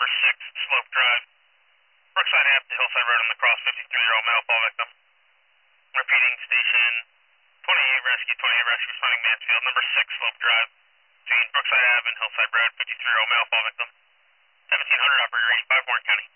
6, Slope Drive, Brookside Ave to Hillside Road on the cross, 53-year-old male fall victim. Repeating, station 28 Rescue, 28 Rescue, responding Mansfield, number 6, Slope Drive, between Brookside Ave and Hillside Road, 53-year-old male fall victim. 1700, operator 85, Warren County.